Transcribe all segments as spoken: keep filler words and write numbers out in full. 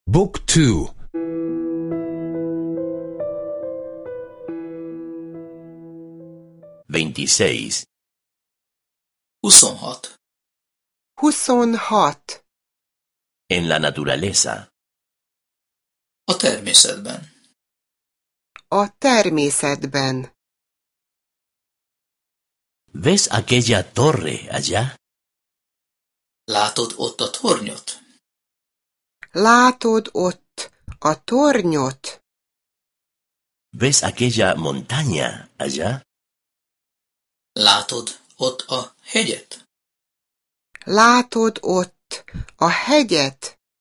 Book two. veintiséis. huszonhat. Huszonhat. En la naturaleza. A természetben. A természetben. ¿Ves aquella torre allá? Látod ott a tornyot? Látod ott a tornyot? ¿Ves aquella montaña allá? Látod ott a hegyet? Látod ott a hegyet?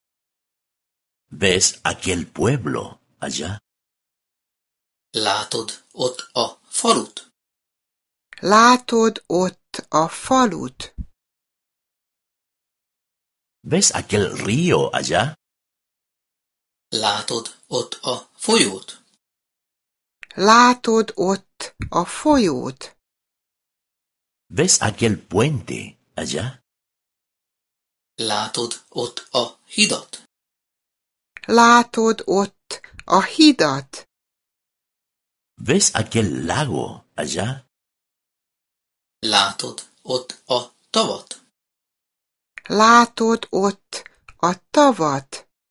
¿Ves aquel pueblo allá? Látod ott a falut? Látod ott a falut? ¿Ves aquel río allá? Látod ott a folyót? Látod ott a folyót? ¿Ves aquel puente allá? Látod ott a hidat? Látod ott a hidat? ¿Ves aquel lago allá? Látod ott a tavat? Látod ott a tavat?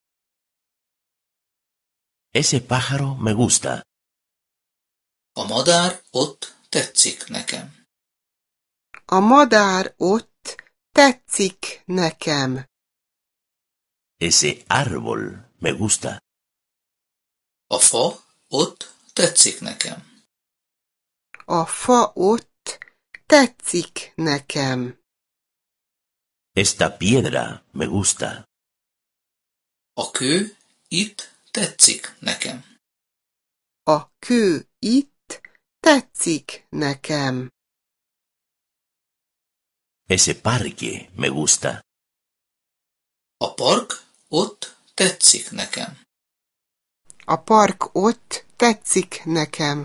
Ese pájaro me gusta. A madár ott tetszik nekem. A madár ott tetszik nekem. Ese árbol me gusta. A fa ott tetszik nekem. A fa ott tetszik nekem. Esta piedra me gusta. A kő itt tetszik nekem. A kő itt tetszik nekem. Ese parque me gusta. A park ott tetszik nekem. A park ott tetszik nekem.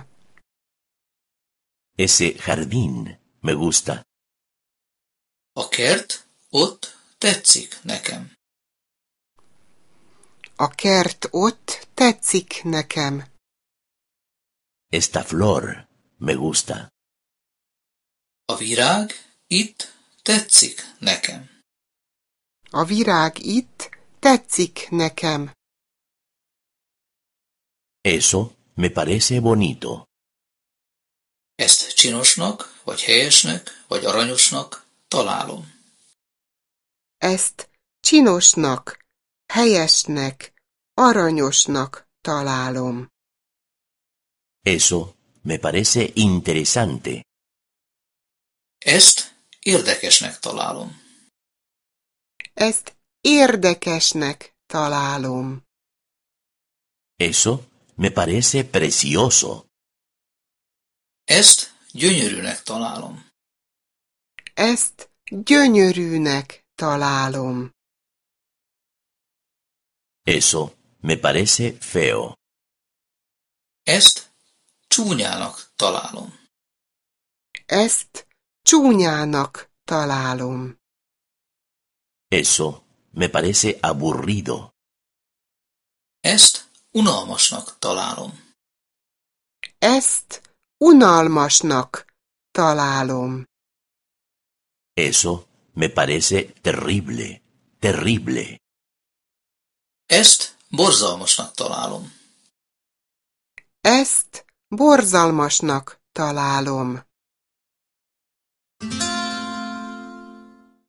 Ese jardín me gusta. A kert ott tetszik nekem. A kert ott tetszik nekem. Esta flor me gusta. A virág itt tetszik nekem. A virág itt tetszik nekem. Eso me parece bonito. Ezt csinosnak, vagy helyesnek, vagy aranyosnak találom. Ezt csinosnak, helyesnek, aranyosnak találom. Eso me parece interesante. Ezt érdekesnek találom. Ezt érdekesnek találom. Eso me parece precioso. Ezt gyönyörűnek találom. Ezt gyönyörűnek találom. Eso me parece feo. Ezt csúnyának találom. Ezt csúnyának találom. Eso me parece aburrido. Ezt unalmasnak találom. Ezt unalmasnak találom. Eso me parece terrible, terrible. Ezt borzalmasnak találom. Ezt borzalmasnak találom.